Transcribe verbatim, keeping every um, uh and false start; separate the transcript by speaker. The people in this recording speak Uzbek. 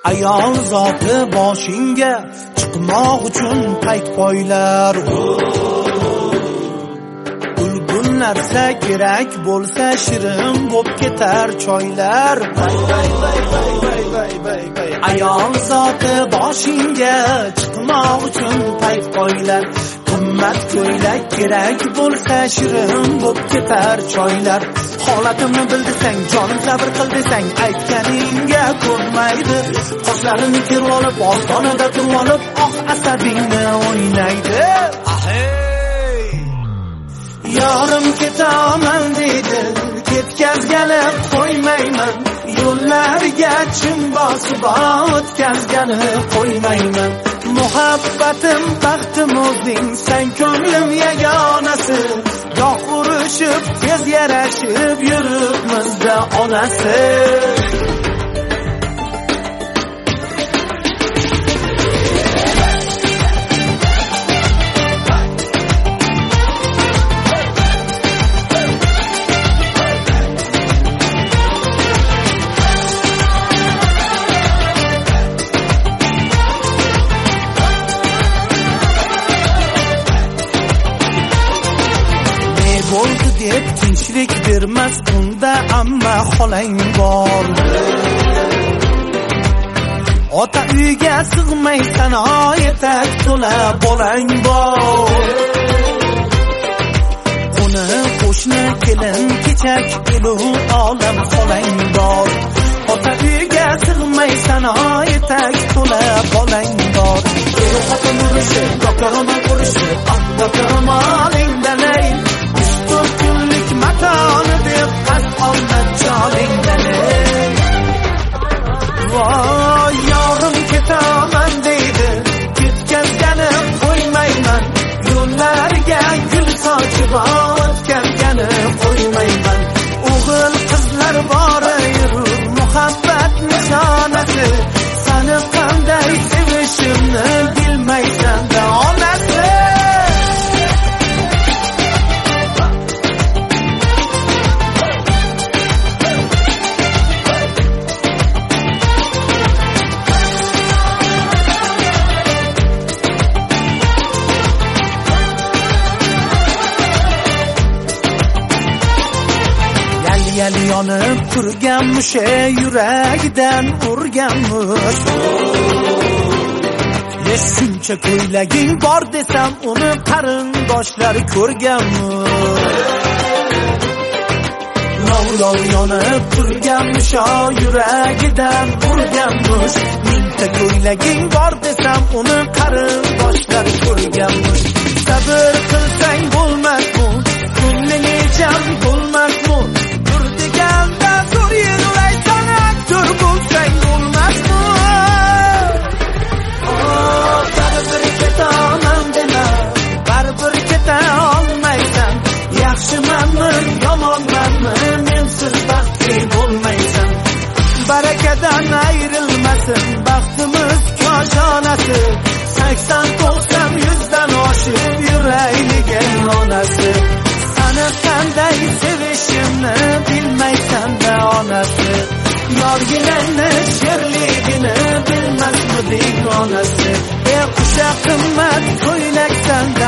Speaker 1: ayol zoti boshingga chiqmoq uchun payt poylar. Gulgul narsa kerak bo'lsa shirin bo'p ketar choylar. Ayol zoti boshingga chiqmoq uchun payt poylar. Qimmat ko'ylak kerak bo'lsa shirin bo'p ketar choylar. Holatimni bildisang, jonim sabr qil desang, aytganingga ko'nmaydi. Qoshlarini kerib olib, ostonada turib olib, oq asabingni o'ynaydi. Ahey! Yorim ketaman deydi, ketkazgani qo'ymayman. Yo'llarga chim bosib o'tkazgani qo'ymayman. Muhabbatim baxtim o'zing, sen ko'nglim yagonasi. Goh urushib, tez yarashib yuribmizda onasi. Bo'ldi deb tinchlik bermas unda amma xolang bor. Ota uyga sig'maysan, etak to'la bolang bor. Uni qo'shni kelin kechak elu olam xolang bor. Ota uyga sig'maysan, etak to'la bolang bor. Er xotin urushi, dokaroma urushi, dokaromalingdan ey. Kunlik matoni deb qas olma joringdan. Voy yorim ketaman deydi, ketkazgani qo'ymayman. Yo'llarga gul sochib o'tkazgani qo'ymayman. O'g'il qizlar bor yurur muhabbat nishonasi. Seni qanday sevishimni bilmaysan da onasi. Yali yonib turgan mushe yuragidan urganmish. Yes shuncha ko'ylaging bor desam uni qarindoshlar ko'rganmish. Lov lov yonib turgan mushe yuragidan urganmish. Mingta ko'ylaging bor desam uni qarindoshlar ko'rganmish. Sabr qilsang bo'lmasmi? Ko'ngling jam bo'lmasmi? Deganda zo'r yig'laysan, aktor bo'lsang bo'lmasmi? Oh, baribir ketaman dema, baribir keta olmaysan. Yaxshimanmi, yomonmanmi, mensiz baxtli bo'lmaysan. Barakadan ayrilmasin baxtimiz koshonasi. sakson to'qson yuzdan oshib yuraylik onasi. Seni qanday sevishimni bilmaysan-da onasi. Yorginangni sherligini bilmasmiding onasi. Ey qusha qimmat ko'ylaksan-da